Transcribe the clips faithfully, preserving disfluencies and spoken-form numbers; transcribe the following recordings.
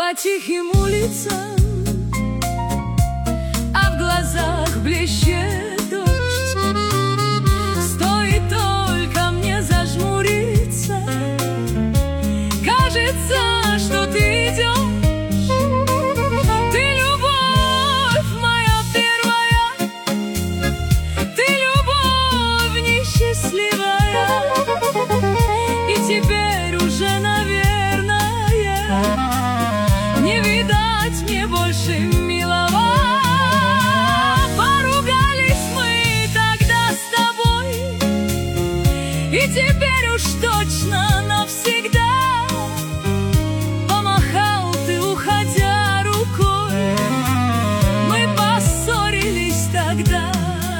по тихим улицам, а в глазах блещет дождь. Стоит только мне зажмуриться, кажется, что ты идешь. Ты любовь моя первая, ты любовь несчастливая, и теперь уже, наверное, не видать мне больше милого. Поругались мы тогда с тобой, и теперь уж точно навсегда. Помахал ты, уходя, рукой, мы поссорились тогда.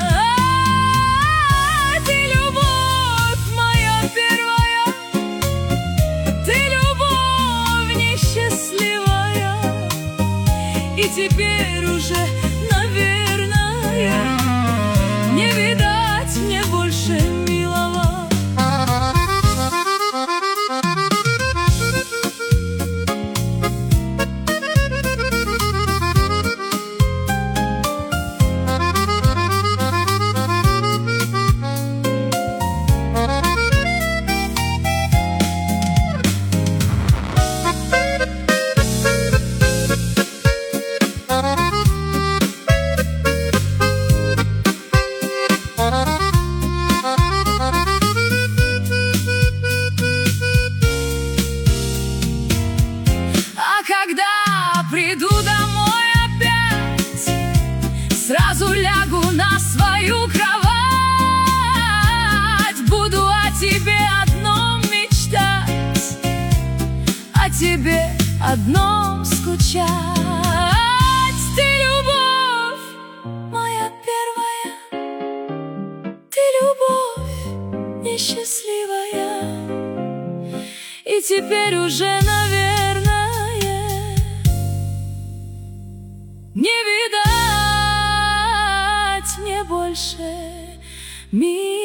Ты любовь моя первая, ты любовь несчастливая, и теперь уже, наверное, не видать мне больше милого. Когда приду домой опять, сразу лягу на свою кровать. Буду о тебе одном мечтать, о тебе одном скучать. Ты любовь моя первая, ты любовь несчастливая, и теперь уже, наверное, не видать мне больше мира.